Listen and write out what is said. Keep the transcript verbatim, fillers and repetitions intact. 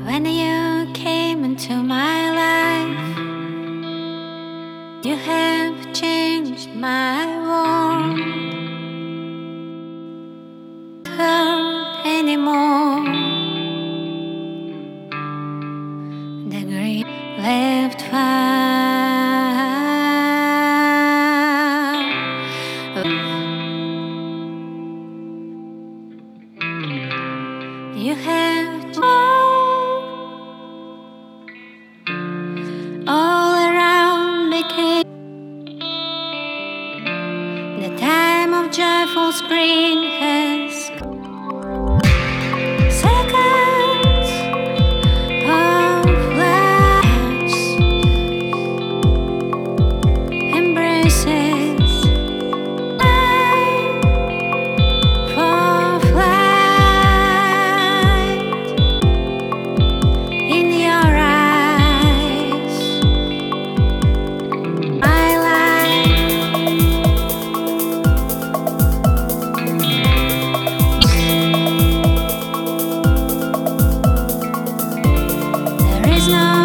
When you came into my life, you have changed my world. Hurt anymore. The grief left far. You have all around became the time of joyful spring has come. Seconds of lights, embraces, time for flight in your eyes. My life, there is no